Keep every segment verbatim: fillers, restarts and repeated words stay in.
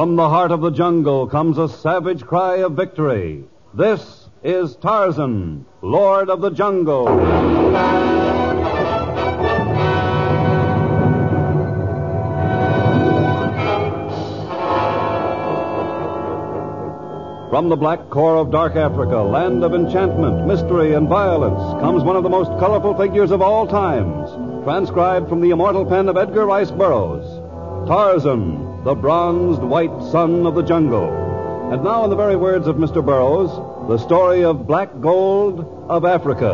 From the heart of the jungle comes a savage cry of victory. This is Tarzan, Lord of the Jungle. From the black core of dark Africa, land of enchantment, mystery, and violence, comes one of the most colorful figures of all times, transcribed from the immortal pen of Edgar Rice Burroughs. Tarzan, the bronzed white son of the jungle. And now, in the very words of Mister Burroughs, the story of Black Gold of Africa.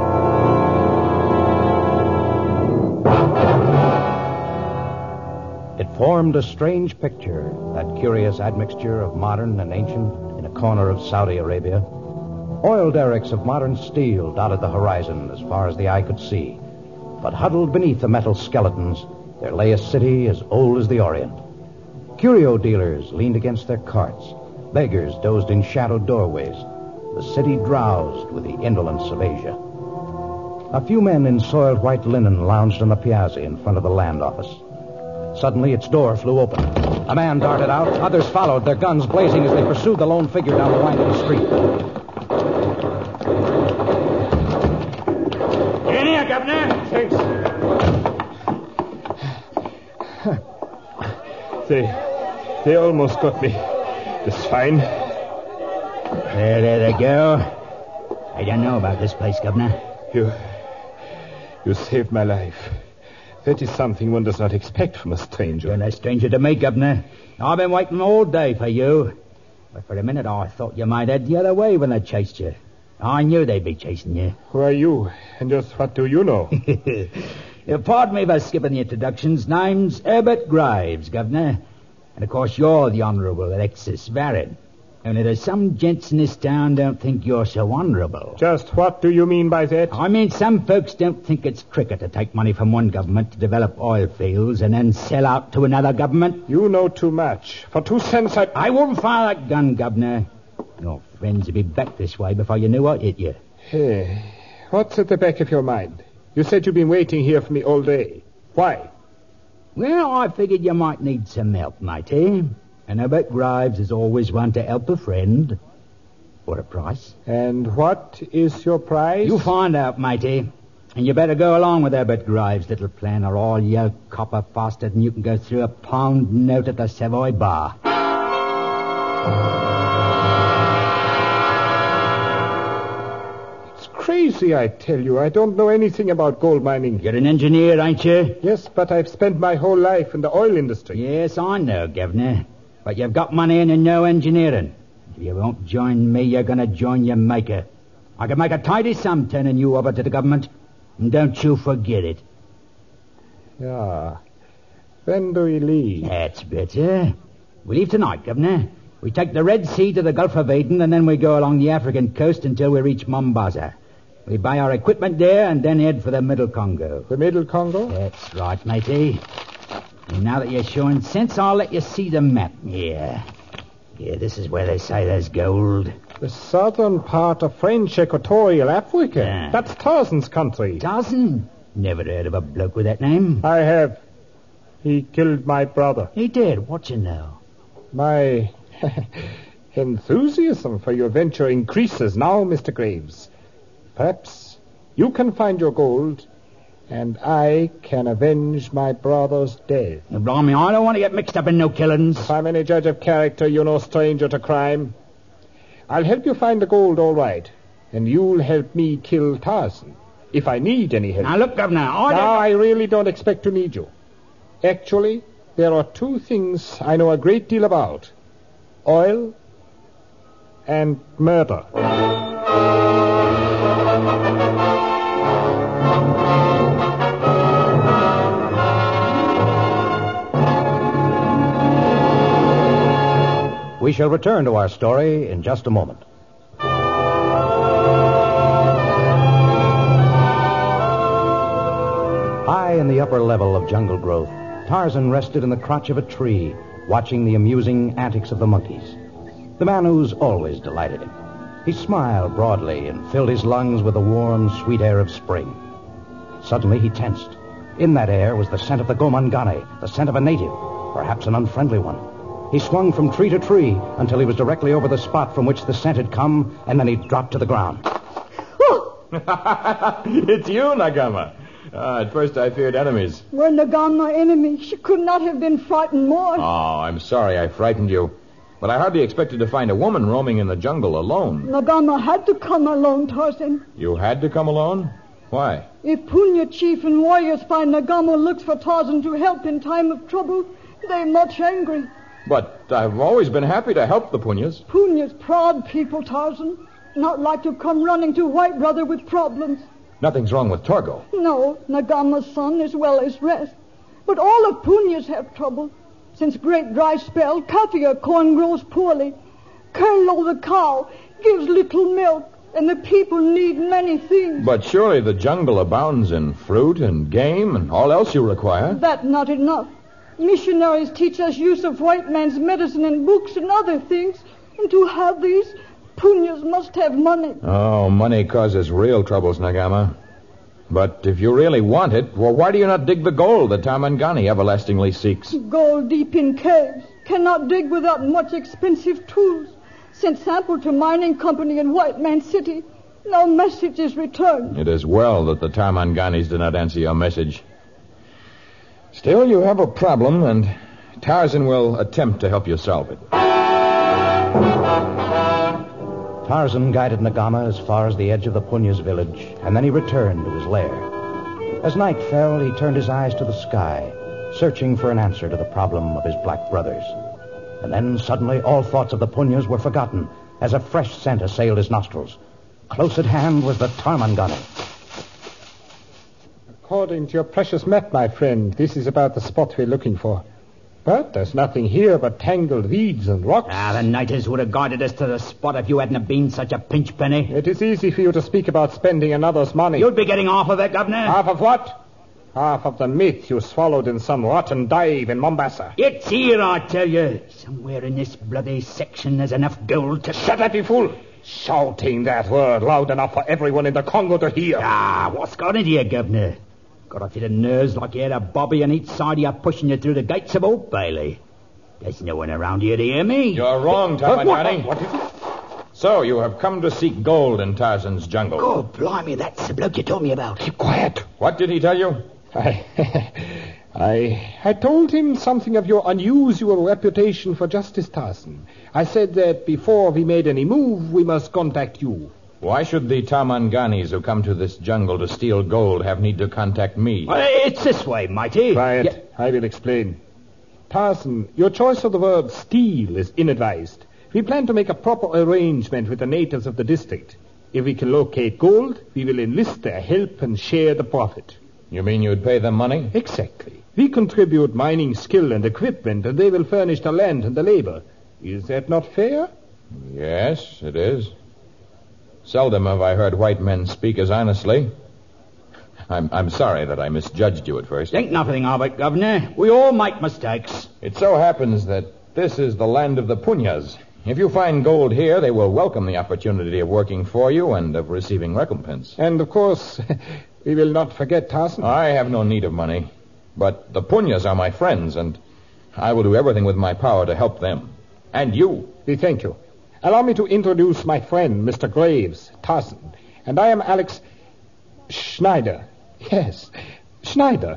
It formed a strange picture, that curious admixture of modern and ancient in a corner of Saudi Arabia. Oil derricks of modern steel dotted the horizon as far as the eye could see. But huddled beneath the metal skeletons, there lay a city as old as the Orient. Curio dealers leaned against their carts. Beggars dozed in shadowed doorways. The city drowsed with the indolence of Asia. A few men in soiled white linen lounged on the piazza in front of the land office. Suddenly, its door flew open. A man darted out. Others followed, their guns blazing as they pursued the lone figure down the winding street. Get in here, Governor. Thanks. They, they almost got me. The swine. There, there they go. I don't know about this place, Governor. You, you saved my life. That is something one does not expect from a stranger. You're no stranger to me, Governor. I've been waiting all day for you. But for a minute I thought you might head the other way when they chased you. I knew they'd be chasing you. Who are you? And just what do you know? Pardon me for skipping the introductions. Name's Herbert Graves, Governor. And of course you're the Honourable Alexis Varren. Only there's some gents in this town don't think you're so honourable. Just what do you mean by that? I mean, some folks don't think it's cricket to take money from one government to develop oil fields and then sell out to another government. You know too much. For two cents I... I wouldn't fire that gun, Governor. Your friends would be back this way before you knew I hit you. Hey, what's at the back of your mind? You said you've been waiting here for me all day. Why? Well, I figured you might need some help, matey. And Herbert Graves is always one to help a friend. For a price. And what is your price? You find out, matey. And you better go along with Herbert Graves' little plan, or I'll yell copper faster than you can go through a pound note at the Savoy Bar. It's crazy, I tell you. I don't know anything about gold mining. You're an engineer, ain't you? Yes, but I've spent my whole life in the oil industry. Yes, I know, Governor. But you've got money and you know engineering. If you won't join me, you're going to join your maker. I can make a tidy sum turning you over to the government. And don't you forget it. Yeah. When do we leave? That's better. We leave tonight, Governor. We take the Red Sea to the Gulf of Aden, and then we go along the African coast until we reach Mombasa. We buy our equipment there and then head for the Middle Congo. The Middle Congo? That's right, matey. And now that you're showing sense, I'll let you see the map. Yeah. Yeah, this is where they say there's gold. The southern part of French Equatorial Africa. Yeah. That's Tarzan's country. Tarzan? Never heard of a bloke with that name. I have. He killed my brother. He did? What you know? My enthusiasm for your venture increases now, Mister Graves. Perhaps you can find your gold, and I can avenge my brother's death. Blimey, I don't want to get mixed up in no killings. If I'm any judge of character, you're no stranger to crime. I'll help you find the gold, all right, and you'll help me kill Tarzan, if I need any help. Now, look, Governor, I don't... Now, I really don't expect to need you. Actually, there are two things I know a great deal about. Oil and murder. We shall return to our story in just a moment. High in the upper level of jungle growth, Tarzan rested in the crotch of a tree, watching the amusing antics of the monkeys. The Manus always delighted him. He smiled broadly and filled his lungs with the warm, sweet air of spring. Suddenly he tensed. In that air was the scent of the gomangane, the scent of a native, perhaps an unfriendly one. He swung from tree to tree until he was directly over the spot from which the scent had come, and then he dropped to the ground. It's you, Nagama. Uh, at first I feared enemies. Were Nagama enemy, she could not have been frightened more. Oh, I'm sorry I frightened you. But I hardly expected to find a woman roaming in the jungle alone. Nagama had to come alone, Tarzan. You had to come alone? Why? If Punya chief and warriors find Nagama looks for Tarzan to help in time of trouble, they're much angry. But I've always been happy to help the Punyas. Punya's proud people, Tarzan. Not like to come running to White Brother with problems. Nothing's wrong with Torgo. No, Nagama's son as well as rest. But all of Punya's have trouble. Since great dry spell, Kafia corn grows poorly. Kurlo the cow gives little milk, and the people need many things. But surely the jungle abounds in fruit and game and all else you require. That not enough. Missionaries teach us use of white man's medicine and books and other things. And to have these, Punyas must have money. Oh, money causes real troubles, Nagama. But if you really want it, well, why do you not dig the gold that Tarmangani everlastingly seeks? Gold deep in caves. Cannot dig without much expensive tools. Sent sample to mining company in White Man City. No message is returned. It is well that the Tarmanganis did not answer your message. Still, you have a problem, and Tarzan will attempt to help you solve it. Tarzan guided Nagama as far as the edge of the Punya's village, and then he returned to his lair. As night fell, he turned his eyes to the sky, searching for an answer to the problem of his black brothers. And then suddenly all thoughts of the Punyas were forgotten as a fresh scent assailed his nostrils. Close at hand was the Tarmangani. According to your precious map, my friend, this is about the spot we're looking for. But there's nothing here but tangled weeds and rocks. Ah, the natives would have guided us to the spot if you hadn't been such a pinch penny. It is easy for you to speak about spending another's money. You'd be getting half of it, Governor. Half of what? Half of the myth you swallowed in some rotten dive in Mombasa. It's here, I tell you. Somewhere in this bloody section there's enough gold to... Shut up, you fool! Shouting that word loud enough for everyone in the Congo to hear. Ah, what's got into you, Governor? Got a fit of nerves like you had a bobby on each side of you pushing you through the gates of Old Bailey. There's no one around here to hear me. You're wrong, Tarmangani. What, what, what is it? So, you have come to seek gold in Tarzan's jungle. Oh, blimey, that's the bloke you told me about. Keep quiet. What did he tell you? I, I, I told him something of your unusual reputation for justice, Tarzan. I said that before we made any move, we must contact you. Why should the Tarmanganis who come to this jungle to steal gold have need to contact me? Well, it's this way, Mighty. Quiet. Yeah. I will explain. Tarzan, your choice of the word steal is inadvised. We plan to make a proper arrangement with the natives of the district. If we can locate gold, we will enlist their help and share the profit. You mean you'd pay them money? Exactly. We contribute mining skill and equipment, and they will furnish the land and the labor. Is that not fair? Yes, it is. Seldom have I heard white men speak as honestly. I'm, I'm sorry that I misjudged you at first. Think nothing of it, Governor. We all make mistakes. It so happens that this is the land of the Punyas. If you find gold here, they will welcome the opportunity of working for you and of receiving recompense. And, of course, we will not forget Tarzan. I have no need of money. But the Punyas are my friends, and I will do everything with my power to help them. And you. We thank you. Allow me to introduce my friend, Mister Graves, Tarzan. And I am Alex Schneider. Yes, Schneider.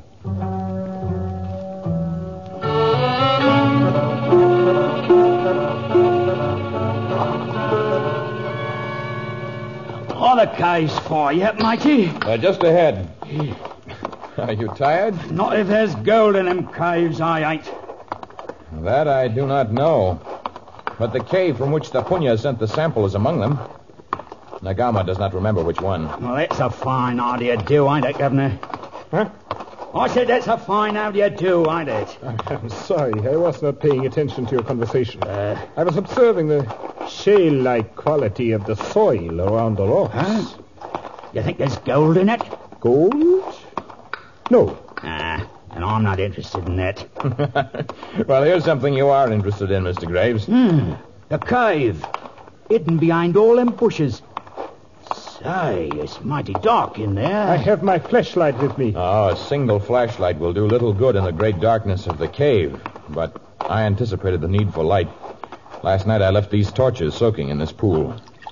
All the caves for you, Mighty. Uh, just ahead. Are you tired? Not if there's gold in them caves, I ain't. That I do not know. But the cave from which the Punya sent the sample is among them. Nagama does not remember which one. Well, that's a fine idea, too, ain't it, Governor? Huh? I said that's a fine idea, too, ain't it? I'm sorry. I was not paying attention to your conversation. Uh, I was observing the shale-like quality of the soil around the rocks. Huh? You think there's gold in it? Gold? No. Ah, and I'm not interested in that. Well, here's something you are interested in, Mister Graves. Hmm, the cave. Hidden behind all them bushes. Say, it's mighty dark in there. I have my flashlight with me. Oh, a single flashlight will do little good in the great darkness of the cave. But I anticipated the need for light. Last night I left these torches soaking in this pool.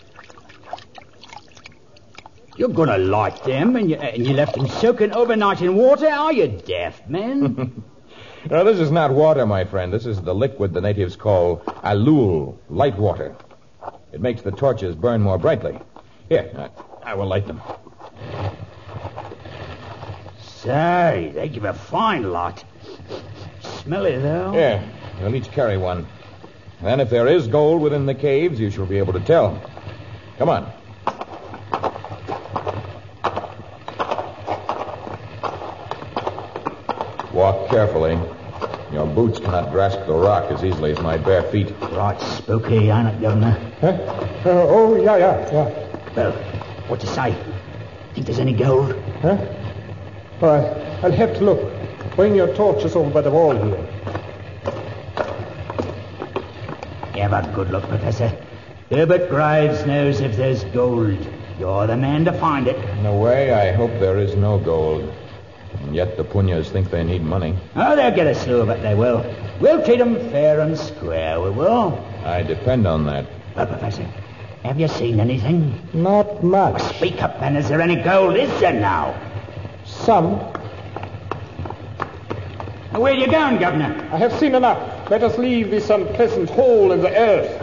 You're going to light them, and you, and you left them soaking overnight in water? Are you deaf, man? No, this is not water, my friend. This is the liquid the natives call alul, light water. It makes the torches burn more brightly. Here, I, I will light them. Say, they give a fine light. Smelly, though. Here, you'll each carry one. Then if there is gold within the caves, you shall be able to tell. Come on. Walk carefully. Your boots cannot grasp the rock as easily as my bare feet. Right spooky, ain't it, Governor? Huh? Uh, oh, yeah, yeah, yeah. Well, what you say? Think there's any gold? Huh? All right, I'll have to look. Bring your torches over by the wall here. Have a good look, Professor. Herbert Graves knows if there's gold. You're the man to find it. In a way, I hope there is no gold. And yet the Punyas think they need money. Oh, they'll get a slew of it, they will. We'll treat them fair and square, we will. I depend on that. Well, Professor, have you seen anything? Not much. Well, speak up, then. Is there any gold? Is there now? Some. Now, where are you going, Governor? I have seen enough. Let us leave this unpleasant hole in the earth.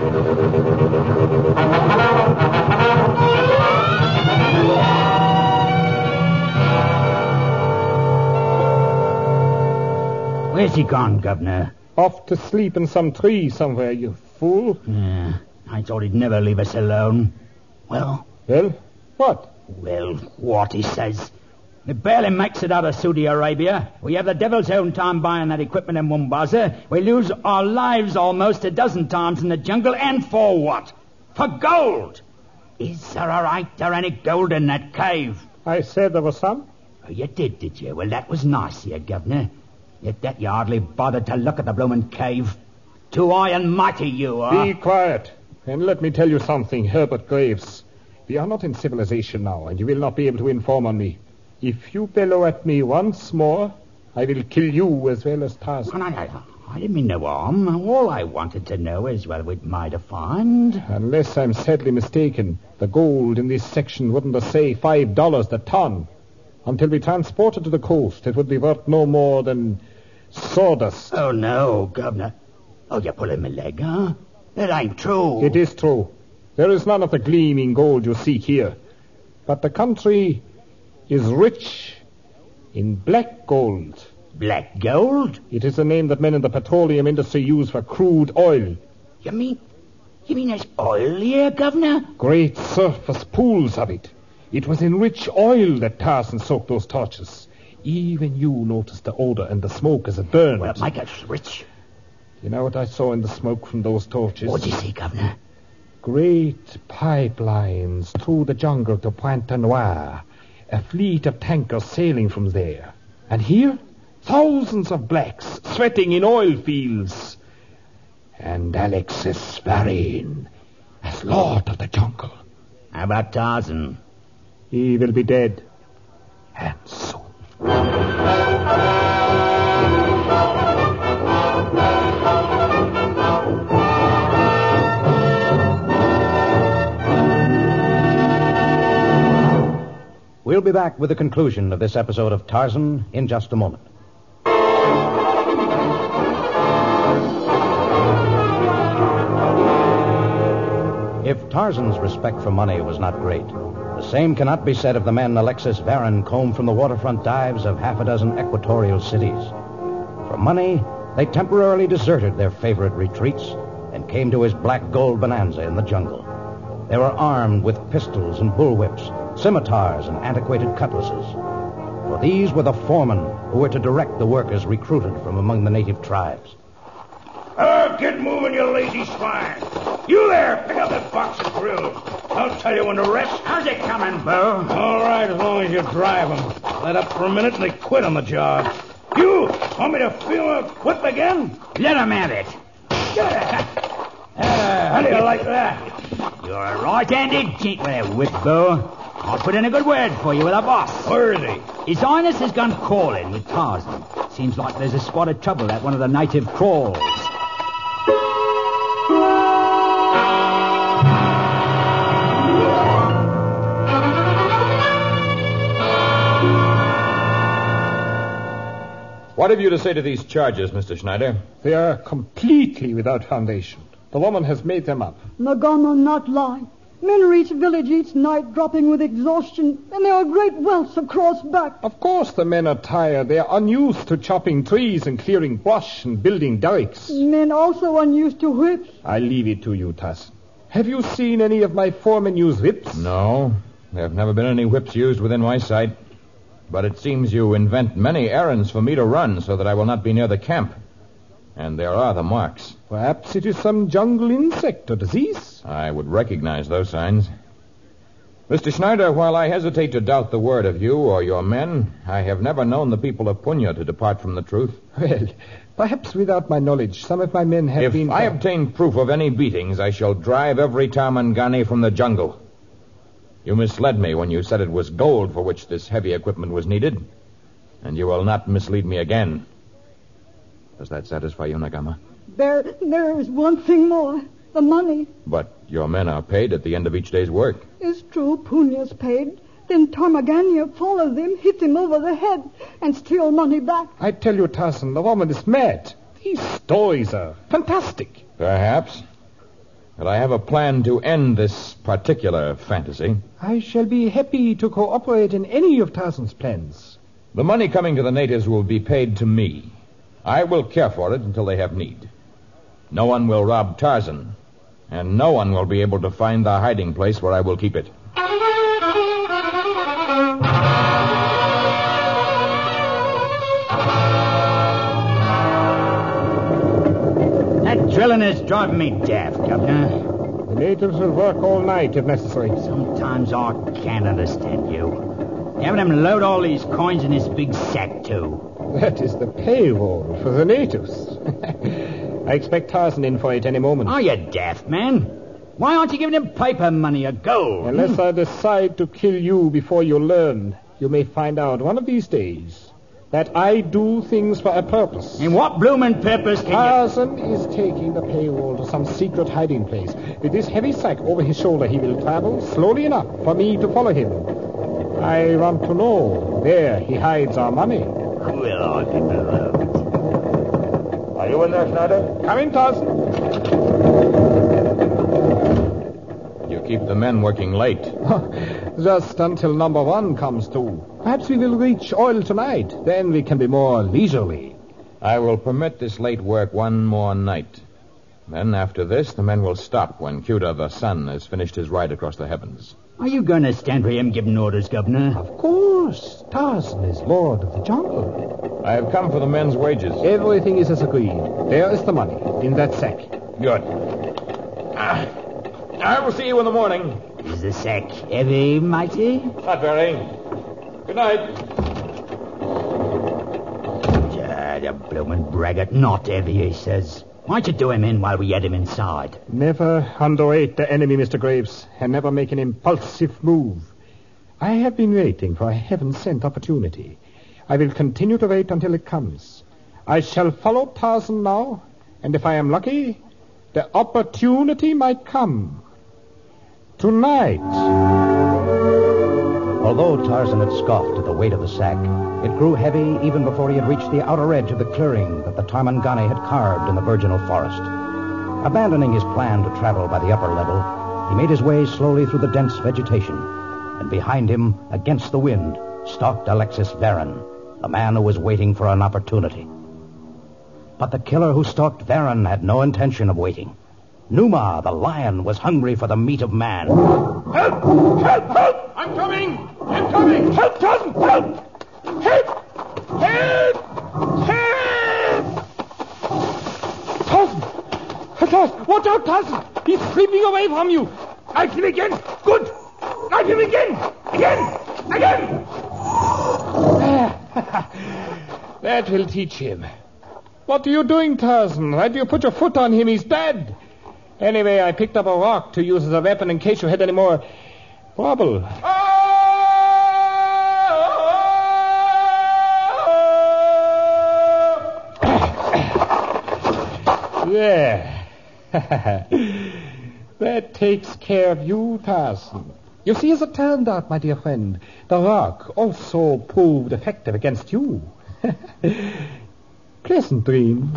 Where's he gone, Governor? Off to sleep in some tree somewhere, you fool. Yeah, I thought he'd never leave us alone. Well? Well, what? Well, what, he says. It barely makes it out of Saudi Arabia. We have the devil's own time buying that equipment in Mombasa. We lose our lives almost a dozen times in the jungle, and for what? For gold! Is there a right or any gold in that cave? I said there was some. Oh, you did, did you? Well, that was nice of you, Governor. Yet that you hardly bothered to look at the bloomin' cave. Too high and mighty you are. Be quiet, and let me tell you something, Herbert Graves. We are not in civilization now, and you will not be able to inform on me. If you bellow at me once more, I will kill you as well as Tarzan. Well, I, I, I didn't mean no harm. All I wanted to know is what we might have found. Unless I'm sadly mistaken, the gold in this section wouldn't say five dollars a ton. Until we transport it to the coast, it would be worth no more than sawdust. Oh, no, Governor. Oh, you're pulling my leg, huh? It ain't true. It is true. There is none of the gleaming gold you seek here. But the country is rich in black gold. Black gold? It is a name that men in the petroleum industry use for crude oil. You mean... You mean there's oil here, Governor? Great surface pools of it. It was in rich oil that Tarzan soaked those torches. Even you noticed the odor and the smoke as it burned. Well, my gosh, rich. You know what I saw in the smoke from those torches? What'd you see, Governor? Great pipelines through the jungle to Pointe Noire. A fleet of tankers sailing from there. And here, thousands of blacks sweating in oil fields. And Alexis Varin as Lord of the Jungle. How about Tarzan? He will be dead. And soon. We'll be back with the conclusion of this episode of Tarzan in just a moment. If Tarzan's respect for money was not great, the same cannot be said of the men Alexis Varin combed from the waterfront dives of half a dozen equatorial cities. For money, they temporarily deserted their favorite retreats and came to his black gold bonanza in the jungle. They were armed with pistols and bullwhips, scimitars and antiquated cutlasses. For these were the foremen who were to direct the workers recruited from among the native tribes. Oh, get moving, you lazy swine. You there, pick up that box of drills. I'll tell you when to rest. How's it coming, Bo? All right, as long as you drive them. Let up for a minute and they quit on the job. You, want me to feel a whip again? Let him have it. Uh, how do you like that? You're a right-handed gent with a whip, Bo. I'll put in a good word for you with our boss. Where is he? His Highness has gone calling with Tarzan. Seems like there's a spot of trouble at one of the native trawls. What have you to say to these charges, Mister Schneider? They are completely without foundation. The woman has made them up. Nagama not lie. Men reach village each night dropping with exhaustion, and there are great welts across back. Of course the men are tired. They are unused to chopping trees and clearing brush and building derricks. Men also unused to whips. I leave it to you, Tass. Have you seen any of my foremen use whips? No. There have never been any whips used within my sight. But it seems you invent many errands for me to run so that I will not be near the camp. And there are the marks. Perhaps it is some jungle insect or disease. I would recognize those signs. Mister Schneider, while I hesitate to doubt the word of you or your men, I have never known the people of Punya to depart from the truth. Well, perhaps without my knowledge, some of my men have if been... If I obtain proof of any beatings, I shall drive every Tarmangani from the jungle. You misled me when you said it was gold for which this heavy equipment was needed, and you will not mislead me again. Does that satisfy you, Nagama? There, there is one thing more. The money. But your men are paid at the end of each day's work. It's true, Punya's paid. Then Tarmagania follow them, hit them over the head, and steal money back. I tell you, Tarzan, the woman is mad. These stories are fantastic. Perhaps. But I have a plan to end this particular fantasy. I shall be happy to cooperate in any of Tarzan's plans. The money coming to the natives will be paid to me. I will care for it until they have need. No one will rob Tarzan, and no one will be able to find the hiding place where I will keep it. That drilling is driving me daft, Governor. The natives will work all night if necessary. Sometimes I can't understand you. Having them load all these coins in this big sack, too. That is the payroll for the natives. I expect Tarzan in for it any moment. Are you daft, man? Why aren't you giving him paper money or gold? Unless I decide to kill you before you learn, you may find out one of these days that I do things for a purpose. And what bloomin' purpose can Tarzan you... is taking the payroll to some secret hiding place. With this heavy sack over his shoulder, he will travel slowly enough for me to follow him. I want to know where he hides our money. Well, I can beloved. Are you in there, Schneider? Come in, Tarzan. You keep the men working late. Just until number one comes to. Perhaps we will reach oil tonight. Then we can be more leisurely. I will permit this late work one more night. Then, after this, the men will stop when Cuda, the sun, has finished his ride across the heavens. Are you going to stand for him giving orders, Governor? Of course. Tarzan is lord of the jungle. I have come for the men's wages. Everything is as agreed. There is the money in that sack. Good. Ah, I will see you in the morning. Is the sack heavy, mighty? Not very. Good night. Ah, the bloomin' braggart. Not heavy, he says. Why'd you do him in while we had him inside? Never underrate the enemy, Mister Graves, and never make an impulsive move. I have been waiting for a heaven-sent opportunity. I will continue to wait until it comes. I shall follow Tarzan now, and if I am lucky, the opportunity might come. Tonight. Although Tarzan had scoffed at the weight of the sack, it grew heavy even before he had reached the outer edge of the clearing that the Tarmangani had carved in the virginal forest. Abandoning his plan to travel by the upper level, he made his way slowly through the dense vegetation, and behind him, against the wind, stalked Alexis Varen, the man who was waiting for an opportunity. But the killer who stalked Varen had no intention of waiting. Numa, the lion, was hungry for the meat of man. Help! Help! Help! I'm coming! I'm coming! Help, Tarzan! Help! Help! Help! Help! Tarzan! Tarzan! Watch out, Tarzan! He's creeping away from you! Knife him again! Good! Knife him again! Again! Again! That will teach him. What are you doing, Tarzan? Why do you put your foot on him? He's dead. Anyway, I picked up a rock to use as a weapon in case you had any more trouble. There. That takes care of you, Tarzan. You see, as it turned out, my dear friend, the rock also proved effective against you. Pleasant dream.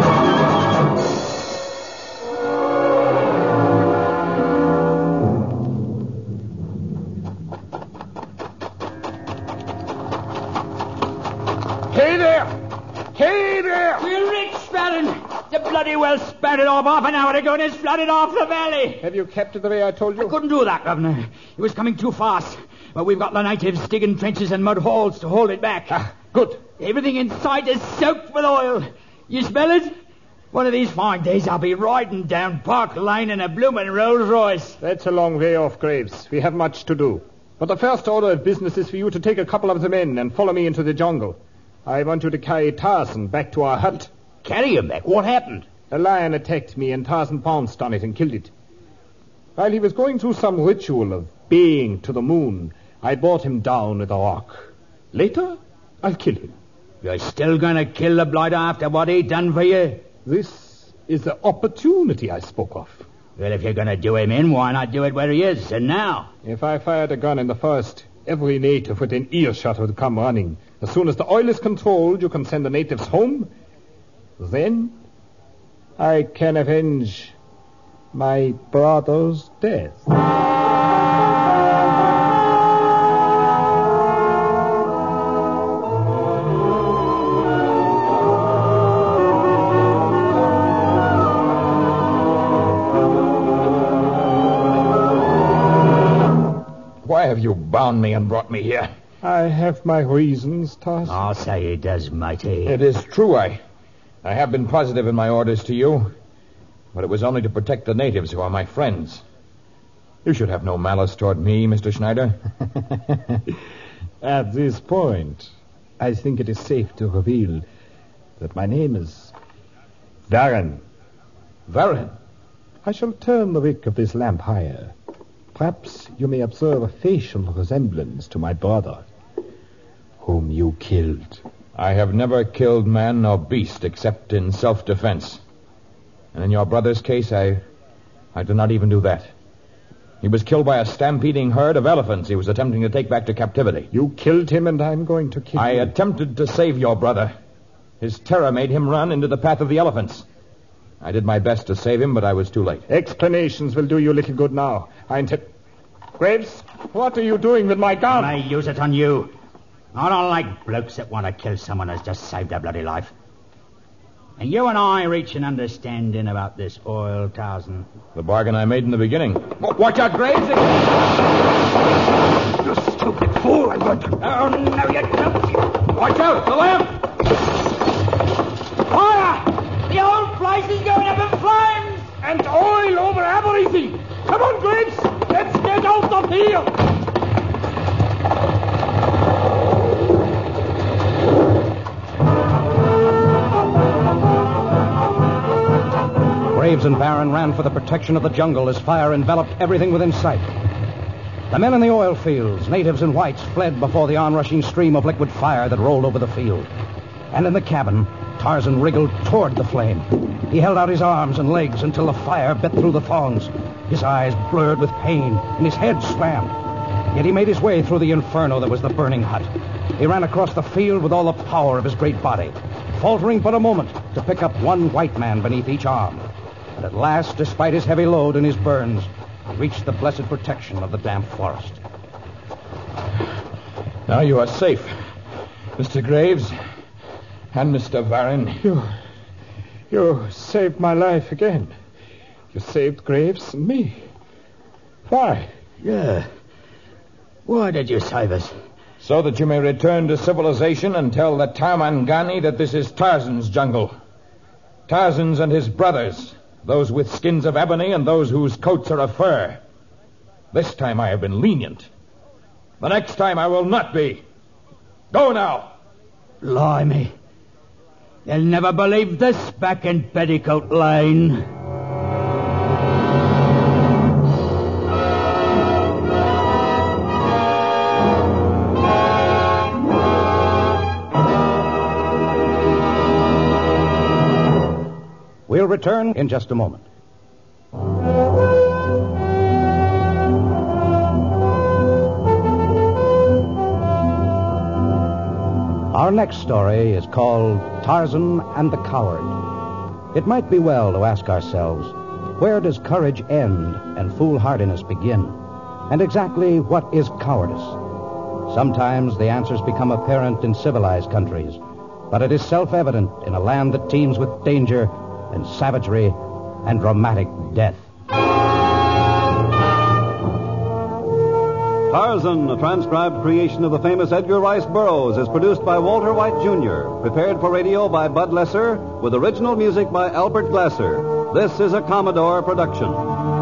Hey there! Hey there! We're rich, Baron. The bloody well spouted off half an hour ago and it's flooded off the valley. Have you kept it the way I told you? I couldn't do that, Governor. It was coming too fast. But we've got the natives digging trenches and mud holes to hold it back. Ah, good. Everything in sight is soaked with oil. You smell it? One of these fine days I'll be riding down Park Lane in a bloomin' Rolls Royce. That's a long way off, Graves. We have much to do. But the first order of business is for you to take a couple of the men and follow me into the jungle. I want you to carry Tarzan back to our hut. Carry him back? What happened? A lion attacked me and Tarzan pounced on it and killed it. While he was going through some ritual of baying to the moon, I brought him down with a rock. Later, I'll kill him. You're still going to kill the blighter after what he done for you? This is the opportunity I spoke of. Well, if you're going to do him in, why not do it where he is, and now? If I fired a gun in the forest, every native within earshot would come running. As soon as the oil is controlled, you can send the natives home. Then I can avenge my brother's death. Why have you bound me and brought me here? I have my reasons, Tarzan. I'll say he does, matey. It is true, I... I have been positive in my orders to you, but it was only to protect the natives who are my friends. You should have no malice toward me, Mister Schneider. At this point, I think it is safe to reveal that my name is Varren. Varren? I shall turn the wick of this lamp higher. Perhaps you may observe a facial resemblance to my brother, whom you killed. I have never killed man nor beast except in self-defense. And in your brother's case, I... I do not even do that. He was killed by a stampeding herd of elephants he was attempting to take back to captivity. You killed him, and I'm going to kill I you. I attempted to save your brother. His terror made him run into the path of the elephants. I did my best to save him, but I was too late. Explanations will do you little good now. I intend... Graves, what are you doing with my gun? I use it on you. I don't like blokes that want to kill someone who's just saved their bloody life. And you and I reach an understanding about this oil, Tarzan. The bargain I made in the beginning. Watch out, Graves! You stupid fool! I'm going to... Oh, no, you don't. Watch out! The lamp! Fire! The whole place is going up in flames! And oil over everything! Come on, Graves! Let's get out of here! Graves and Varren ran for the protection of the jungle as fire enveloped everything within sight. The men in the oil fields, natives and whites, fled before the onrushing stream of liquid fire that rolled over the field. And in the cabin, Tarzan wriggled toward the flame. He held out his arms and legs until the fire bit through the thongs. His eyes blurred with pain, and his head swam. Yet he made his way through the inferno that was the burning hut. He ran across the field with all the power of his great body, faltering but a moment to pick up one white man beneath each arm. And at last, despite his heavy load and his burns, he reached the blessed protection of the damp forest. Now you are safe, Mister Graves and Mister Varren. You... You saved my life again. You saved Graves and me. Why? Yeah. Why did you save us? So that you may return to civilization and tell the Tarmangani that this is Tarzan's jungle. Tarzan's and his brothers, those with skins of ebony and those whose coats are of fur. This time I have been lenient. The next time I will not be. Go now. Blimey. You'll never believe this back in Petticoat Lane. We'll return in just a moment. Our next story is called Tarzan and the Coward. It might be well to ask ourselves, where does courage end and foolhardiness begin? And exactly what is cowardice? Sometimes the answers become apparent in civilized countries, but it is self-evident in a land that teems with danger and savagery and dramatic death. Tarzan, a transcribed creation of the famous Edgar Rice Burroughs, is produced by Walter White Junior, prepared for radio by Bud Lesser, with original music by Albert Glasser. This is a Commodore production.